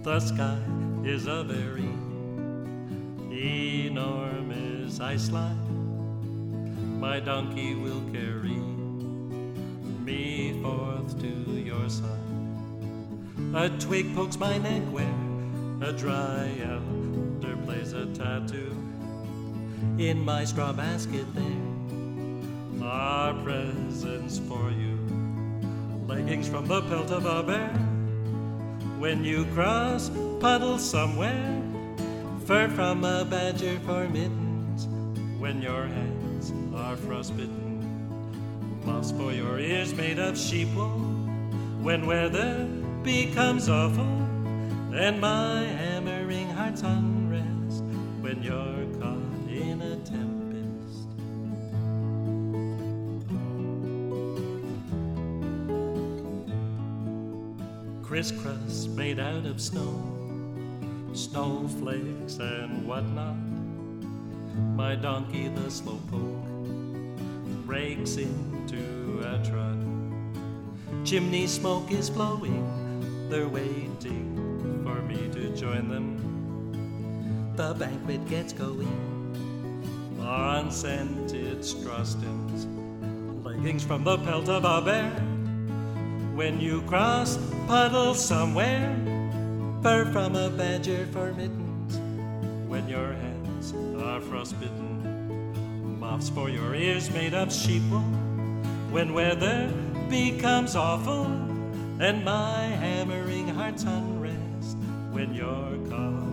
The sky is a very enormous ice line. My donkey will carry me forth to your side. A twig pokes my neck where a dry elder plays a tattoo. In my straw basket there are presents for you. Leggings from the pelt of a bear when you cross puddles somewhere. Fur from a badger for mittens when your hands are frostbitten. Muffs for your ears made of sheep wool when weather becomes awful. And my hammering heart's unrest when you're caught in a tempest. Crisscross made out of snow, snowflakes and whatnot. My donkey, the slowpoke, breaks into a trot. Chimney smoke is flowing, they're waiting for me to join them. The banquet gets going on scented straw stems. Leggings from the pelt of a bear when you cross puddles somewhere. Fur from a badger for mittens when your hands are frostbitten. Muffs for your ears made of sheep wool when weather becomes awful. And my hammering heart's unrest when you're caught